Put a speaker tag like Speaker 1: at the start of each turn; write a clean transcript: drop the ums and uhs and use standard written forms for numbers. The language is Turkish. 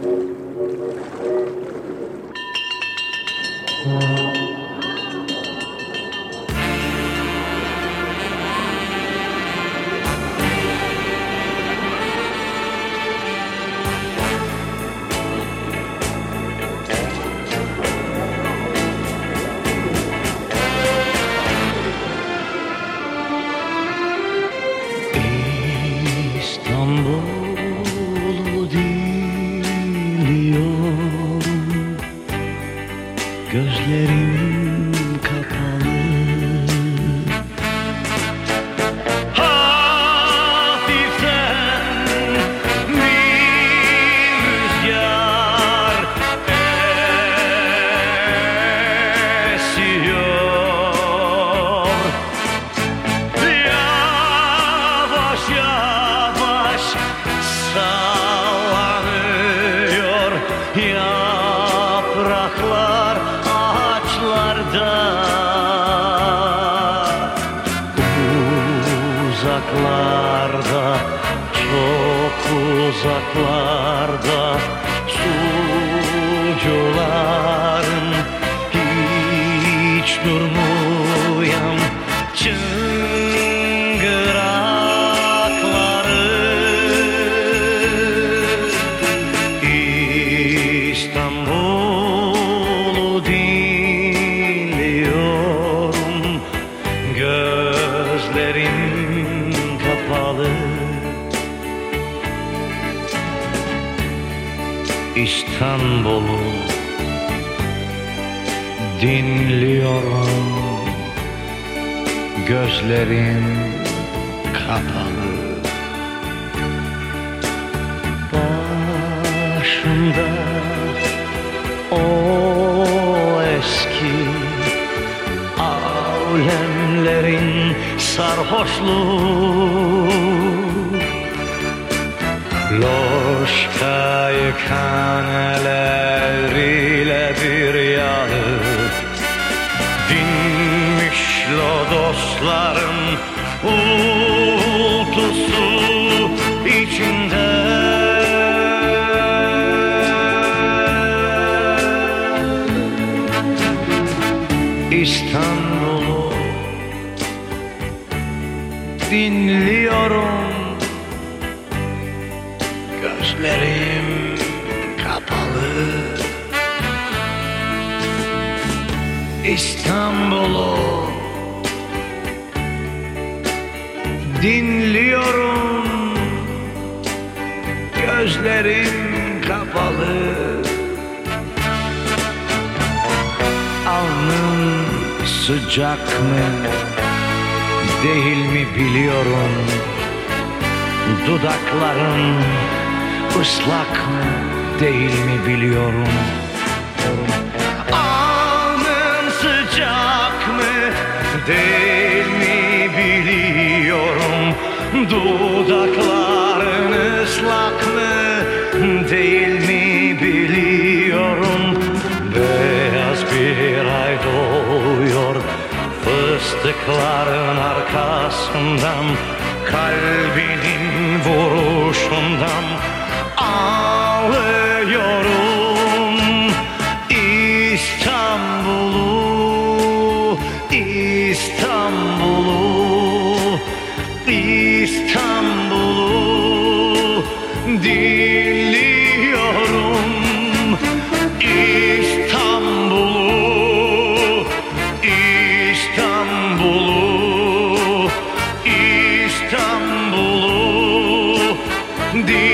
Speaker 1: İstanbul'u diliyorum, gözlerim kapalı. Hafiften bir rüzgar esiyor, yavaş yavaş sallanıyor yapraklar ağaçlarda. Uzaklarda, çok uzaklarda sucuların hiç durmayan İstanbul'u dinliyorum, gözlerim kapalı. İstanbul'u dinliyorum, gözlerim kapalı. Başımda o eski alemlerin sarhoşluğu, loş kayıkhaneleriyle bir yanıp dinmiş lodosların uğultusu içinde. İstanbul'u dinliyorum, gözlerim kapalı. İstanbul'u dinliyorum, gözlerim kapalı. Alnım sıcak mı değil mi biliyorum, dudaklarım ıslak mı değil mi biliyorum. Alnım sıcak mı değil mi biliyorum, dudakların ıslak mı değil mi biliyorum. Beyaz bir ay doğuyor fıstıkların arkasından, kalbinin vuruşundan ağlıyorum. İstanbul'u, İstanbul'u, İstanbul'u dinliyorum. İstanbul'u, İstanbul'u, İstanbul'u dinliyorum.